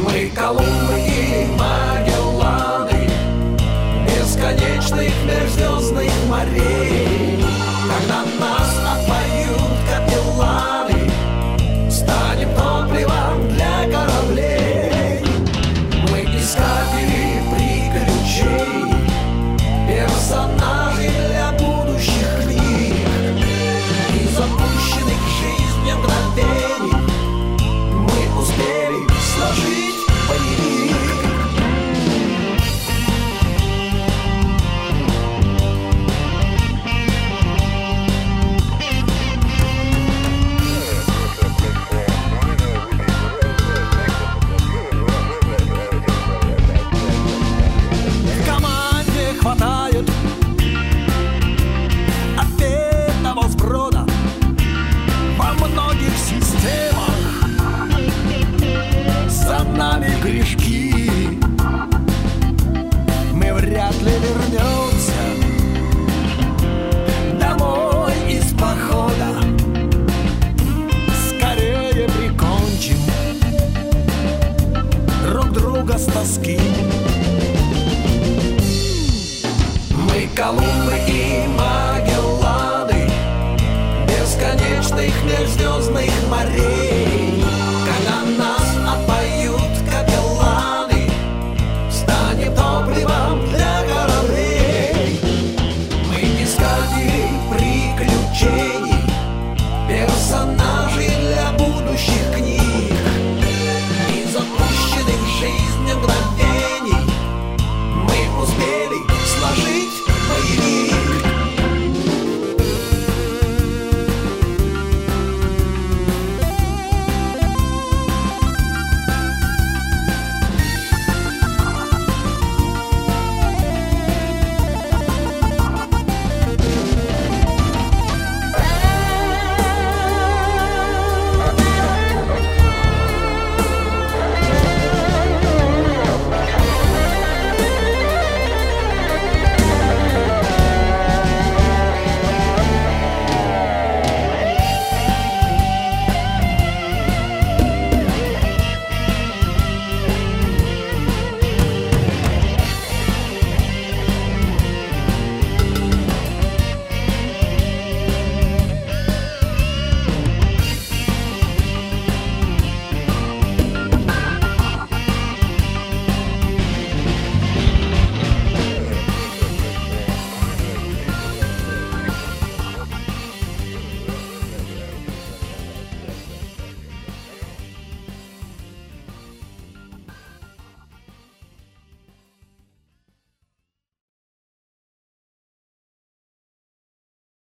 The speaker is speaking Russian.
Мы Колумбы и Магелланы бесконечных межзвездных морей. Когда нас отпоют капелланы, станем топливом для кораблей. Мы искатели приключений, персонажи для будущих книг. Из запущенных жизнью мгновений мы успели сложить боевик. В команде хватает ответного сброда во многих системах. За нами грешки, мы вряд ли вернемся домой из похода. Скорее прикончим друг друга с тоски. Мы Колумбы и Магелланы бесконечных межзвездных